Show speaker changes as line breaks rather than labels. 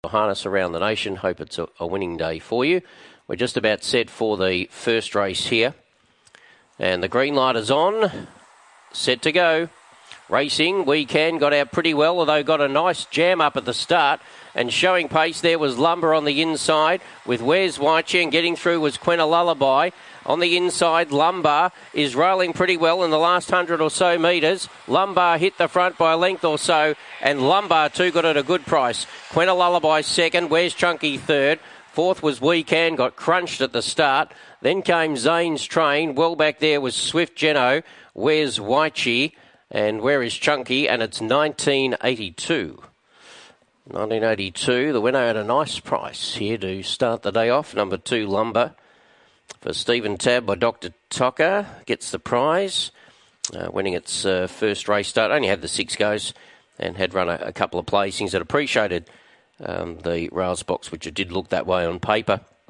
Harness around the nation. Hope it's a winning day for you. We're just about set for the first race here. And the green light is on. Set to go. Racing Weekend got out pretty well, although got a nice jam up at the start. And showing pace there was Lumber on the inside with Where's Whitey, and getting through was Quenna Lullaby. On the inside, Lumbar is rolling pretty well in the last 100 or so metres. Lumbar hit the front by a length or so, and Lumbar too got at a good price. Quenna Lullaby second, Where's Chunky third. Fourth was Weekend, got crunched at the start. Then came Zane's Train. Well back there was Swift Geno. Where's Whitey, and Where is Chunky, and it's 1982. 1982, the winner at a nice price here to start the day off. Number 2, Lumber. For Stephen Tab by Dr. Tocker, gets the prize, winning its first race start. Only had the 6 goes and had run a couple of placings. It appreciated the rails box, which it did look that way on paper.